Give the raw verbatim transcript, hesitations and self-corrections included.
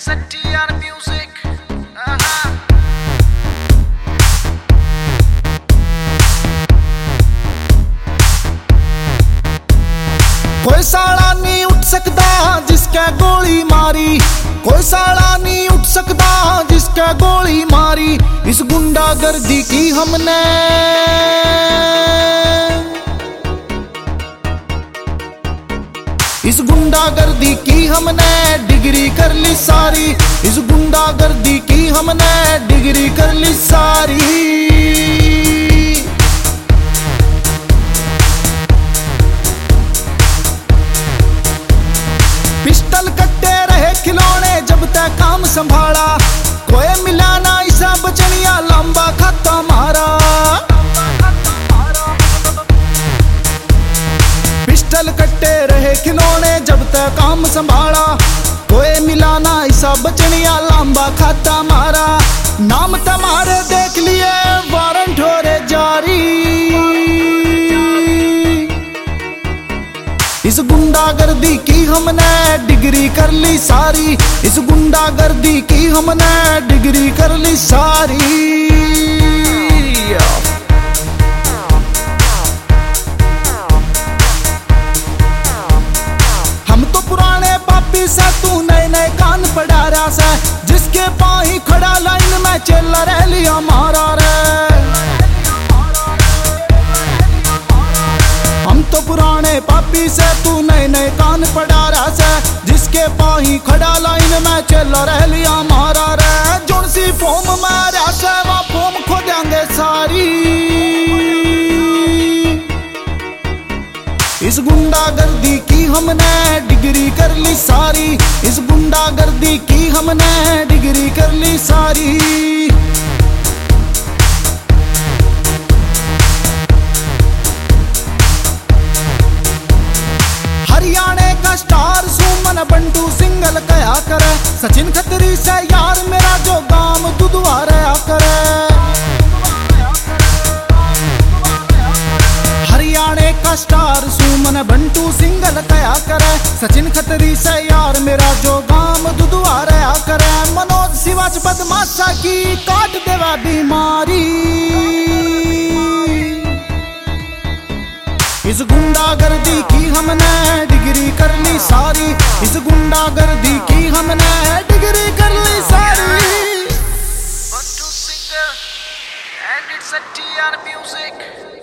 it's a T R music. Uh-huh. कोई साला नहीं उठ सकता जिसके गोली मारी, कोई साला नहीं उठ सकता जिसके गोली मारी। इस गुंडागर्दी की हमने इस गुंडागर्दी की हमने डिग्री कर ली सारी, इस गुंडागर्दी की हमने डिग्री कर ली सारी। पिस्टल कट्टे रहे खिलौने जब तक काम संभाला, कोई मिला ना ऐसा बचनिया लंबा खाता मारा। पिस्टल कट्टे रहे खिलौने जब तक काम संभाला, कोई मिला ना ऐसा बचनिया लंबा खाता मारा। नाम तुम्हारे देख लिए वारंट हो रे जारी, इस गुंडागर्दी की हमने डिग्री कर ली सारी, इस गुंडागर्दी की हमने डिग्री कर ली सारी। हम तो पुराने पापी से तू नए नए कान पड़ा रहा से, जिसके पाँव ही खड़ा लाइन में चला रह लिया मारा रे। हम तो पुराने पापी से तू नए नए कान पड़ा रहा से, जिसके पाँव ही खड़ा लाइन में चला रह लिया मारा रे। जोन सी फोम मारा से वह फोम खो देंगे सारी, इस गुंडागर्दी की हमने डिग्री कर ली सारी, इस गुंडागर्दी की हमने डिग्री कर ली सारी। हरियाणे का स्टार सुमन बंटू सिंगल कया करे, सचिन खत्री से यार मेरा जो गांव दुधवा रहा करे। हरियाणे का स्टार सुमन बंटू सिंगल कया करे, सचिन खत्री से यार मेरा जो गांव दुधवा रहा करे। मनोज शिवाज बदमाशा की काट देवा बीमारी, इस गुंडागर्दी की हमने डिग्री कर ली सारी, इस गुंडागर्दी की हमने डिग्री कर ली सारी। One, two, singer, and it's a T R music.